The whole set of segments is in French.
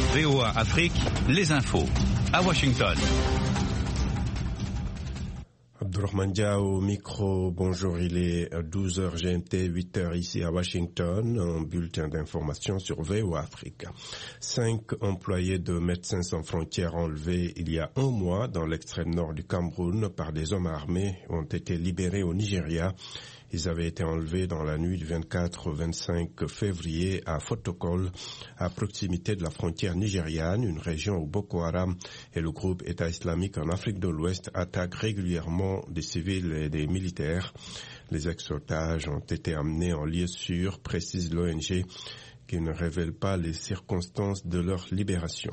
VOA Afrique, les infos. À Washington. Abdourahmane Dia au micro. Bonjour, il est 12h GMT, 8h ici à Washington. Un bulletin d'information sur VOA Afrique. 5 employés de Médecins sans frontières enlevés il y a un mois dans l'extrême nord du Cameroun par des hommes armés ont été libérés au Nigeria. Ils avaient été enlevés dans la nuit du 24 au 25 février à Fotokol, à proximité de la frontière nigériane, une région où Boko Haram et le groupe État islamique en Afrique de l'Ouest attaquent régulièrement des civils et des militaires. Les ex-otages ont été amenés en lieu sûr, précise l'ONG, qui ne révèle pas les circonstances de leur libération.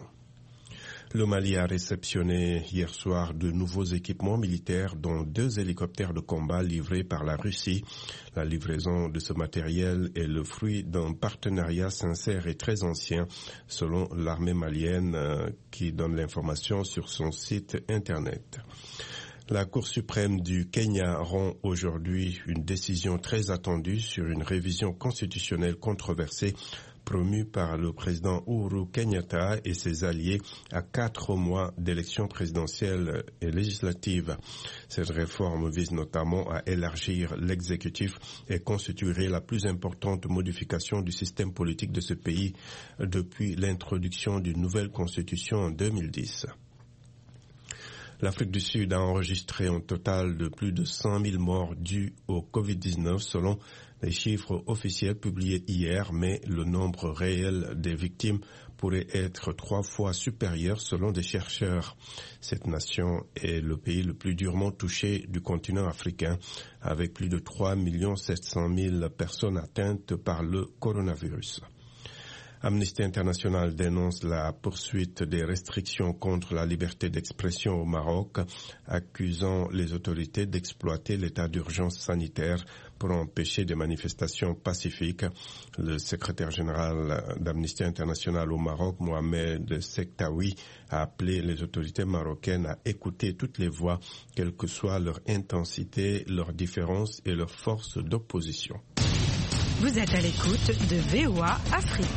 Le Mali a réceptionné hier soir de nouveaux équipements militaires, dont 2 hélicoptères de combat livrés par la Russie. La livraison de ce matériel est le fruit d'un partenariat sincère et très ancien, selon l'armée malienne qui donne l'information sur son site Internet. La Cour suprême du Kenya rend aujourd'hui une décision très attendue sur une révision constitutionnelle controversée promu par le président Uhuru Kenyatta et ses alliés à 4 mois d'élections présidentielles et législatives. Cette réforme vise notamment à élargir l'exécutif et constituerait la plus importante modification du système politique de ce pays depuis l'introduction d'une nouvelle constitution en 2010. L'Afrique du Sud a enregistré un total de plus de 100 000 morts dus au Covid-19 selon les chiffres officiels publiés hier, mais le nombre réel des victimes pourrait être 3 fois supérieur selon des chercheurs. Cette nation est le pays le plus durement touché du continent africain, avec plus de 3 700 000 personnes atteintes par le coronavirus. Amnesty International dénonce la poursuite des restrictions contre la liberté d'expression au Maroc, accusant les autorités d'exploiter l'état d'urgence sanitaire pour empêcher des manifestations pacifiques. Le secrétaire général d'Amnesty International au Maroc, Mohamed Sektaoui, a appelé les autorités marocaines à écouter toutes les voix, quelle que soit leur intensité, leurs différences et leurs forces d'opposition. Vous êtes à l'écoute de VOA Afrique.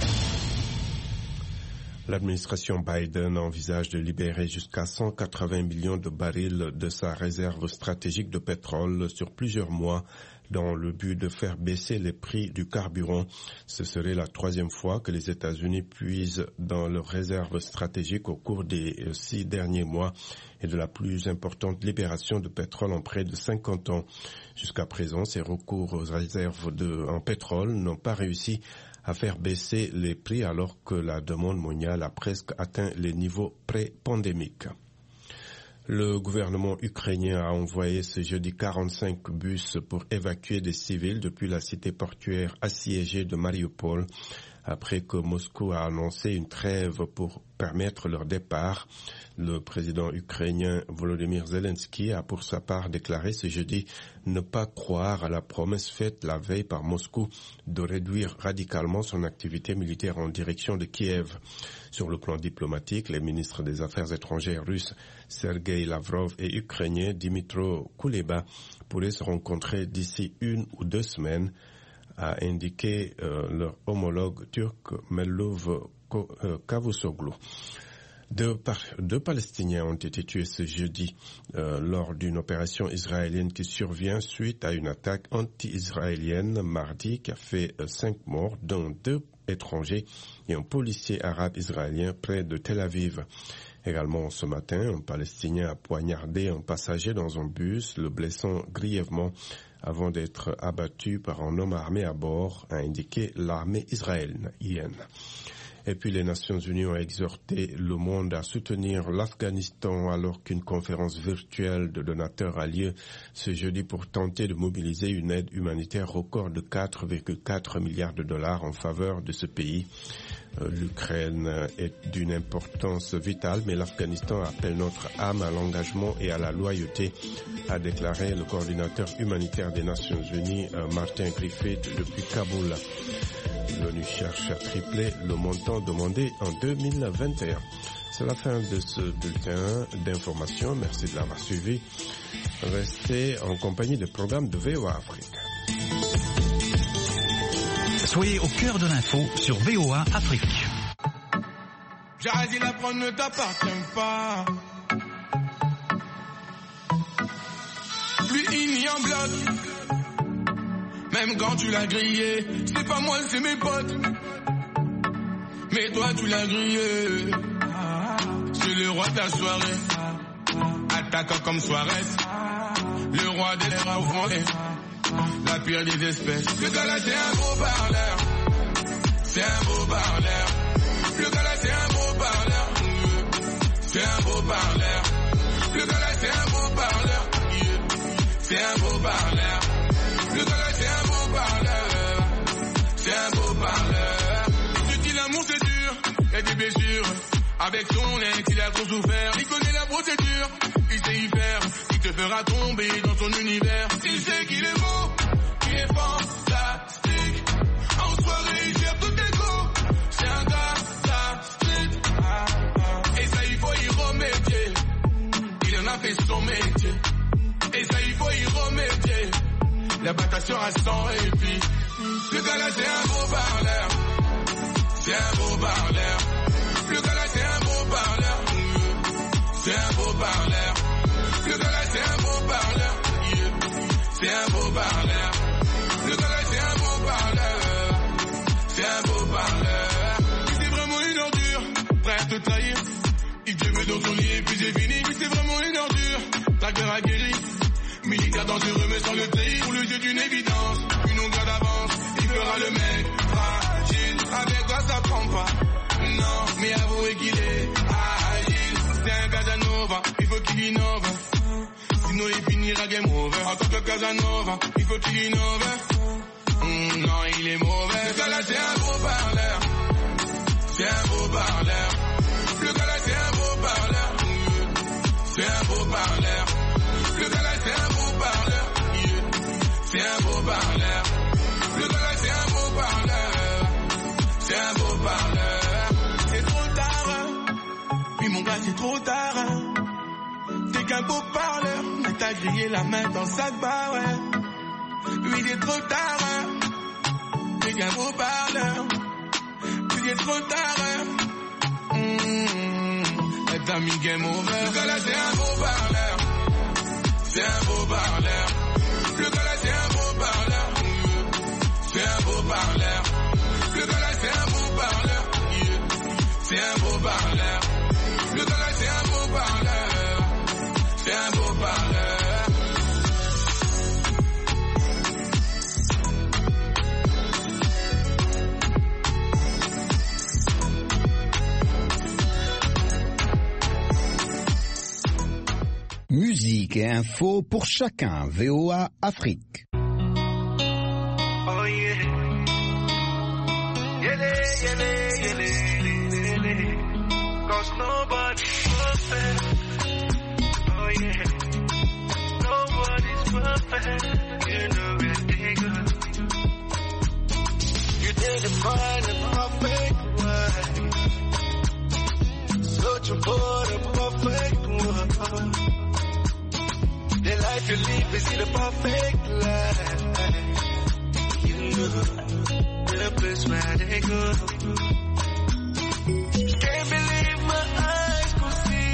L'administration Biden envisage de libérer jusqu'à 180 millions de barils de sa réserve stratégique de pétrole sur plusieurs mois dans le but de faire baisser les prix du carburant. Ce serait la 3e fois que les États-Unis puisent dans leurs réserves stratégiques au cours des 6 derniers mois et de la plus importante libération de pétrole en près de 50 ans. Jusqu'à présent, ces recours aux réserves en pétrole n'ont pas réussi à faire baisser les prix alors que la demande mondiale a presque atteint les niveaux pré-pandémiques. Le gouvernement ukrainien a envoyé ce jeudi 45 bus pour évacuer des civils depuis la cité portuaire assiégée de Mariupol, après que Moscou a annoncé une trêve pour permettre leur départ. Le président ukrainien Volodymyr Zelensky a pour sa part déclaré ce jeudi ne pas croire à la promesse faite la veille par Moscou de réduire radicalement son activité militaire en direction de Kiev. Sur le plan diplomatique, les ministres des Affaires étrangères russes Sergei Lavrov et ukrainien Dmytro Kuleba pourraient se rencontrer d'ici 1 ou 2 semaines, a indiqué leur homologue turc Mevlut Cavusoglu. 2 Palestiniens ont été tués ce jeudi lors d'une opération israélienne qui survient suite à une attaque anti-israélienne mardi qui a fait 5 morts, dont 2 étrangers et un policier arabe israélien près de Tel Aviv. Également ce matin, un Palestinien a poignardé un passager dans un bus, le blessant grièvement avant d'être abattu par un homme armé à bord, a indiqué l'armée israélienne. Et puis les Nations Unies ont exhorté le monde à soutenir l'Afghanistan alors qu'une conférence virtuelle de donateurs a lieu ce jeudi pour tenter de mobiliser une aide humanitaire record de 4,4 milliards de dollars en faveur de ce pays. L'Ukraine est d'une importance vitale, mais l'Afghanistan appelle notre âme à l'engagement et à la loyauté, a déclaré le coordinateur humanitaire des Nations Unies, Martin Griffiths, depuis Kaboul. L'ONU cherche à tripler le montant demandé en 2021. C'est la fin de ce bulletin d'information. Merci de l'avoir suivi. Restez en compagnie des programmes de VOA Afrique. Soyez au cœur de l'info sur VOA Afrique. Jazzy, la prendre ne t'appartient pas. Lui, il nie en bloc. Même quand tu l'as grillé, c'est pas moi, c'est mes potes. Mais toi, tu l'as grillé. C'est le roi de la soirée. Attaquant comme Suarez. Le roi des rats au fond. La pire des espèces. Le gars là, c'est un gros parleur. C'est un beau parleur. Le gars là, c'est un beau parleur. C'est un beau parleur. Le gars là, c'est un beau parleur. C'est un beau parleur. Le gars là, c'est un beau parleur. C'est un beau parleur. Il te dit l'amour c'est dur, il y a des blessures. Avec son ex, il a trop souffert. Il connaît la procédure, il sait y faire. Il te fera tomber dans son univers. Il sait qu'il est beau, qu'il est fantastique. En soirée, il gère tout tes go. C'est un gars, la street. Et ça, il faut y remédier. Il en a fait son métier. Et ça, il faut y remédier. La bataille sera sans répit. Le gars là, c'est un beau parleur. C'est un beau parleur. Le gars là, c'est un beau parleur. C'est un beau parleur. Le gars là, c'est un beau parleur. C'est un beau parleur. Le gars là, c'est un beau parleur. C'est un beau parleur. C'est vraiment une ordure, prêt à te trahir. Il te met dans son lit et puis c'est fini. C'est vraiment une ordure, ta gueule a guéri. Militaire dangereux mais sans le trahir. Pour le jeu d'une évidence, une longueur d'avance. Il fera le mec fragile. Avec toi ça prend pas. Non, mais avouez qu'il est agile. C'est un Casanova, il faut qu'il innove. Sinon il finira game over. En tant que Casanova, il faut qu'il innove. Non, il est mauvais. Le gars là c'est un beau parleur. C'est un beau parleur. Le gars là c'est un beau parleur. C'est un beau parleur. Le gars là c'est un beau parleur. C'est un beau parleur. Le gars là c'est un beau parleur. C'est un beau parleur. C'est trop tard. Oui mon gars c'est trop tard. T'es qu'un beau parleur. Mais t'as grillé la main dans le sac bas ouais. Oui c'est trop tard. T'es qu'un beau parleur. Oui c'est trop tard. T'as mis game over. Le gars là c'est un beau parleur. C'est un beau parleur. Le gars là c'est un beau parleur. C'est un beau parleur. Le gars là c'est un beau parleur. C'est un beau parleur. Le gars là c'est un beau parleur. C'est un beau parleur. Musique et info pour chacun. VOA Afrique. Oh yeah. Yele, yele, yele, yele. Cause nobody's perfect. Oh yeah. Nobody's perfect. You know it, nigga. You didn't find the perfect one. Searching for the perfect one. The life you live is the perfect life. You know the place where they go. Can't believe my eyes could see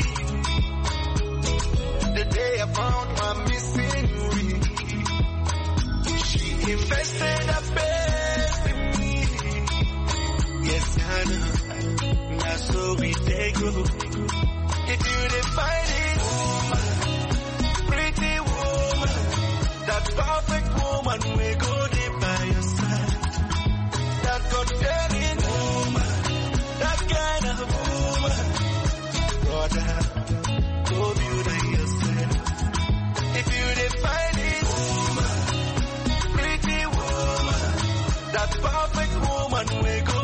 the day I found my missing ring. She invested her best in me. Yes, I know. That's so we they go. If you didn't find it, woman. That perfect woman we go there by your side. That God-fearing woman, that kind of woman. Brother, go beauty yourself. If you didn't find it, woman, pretty woman, that perfect woman we go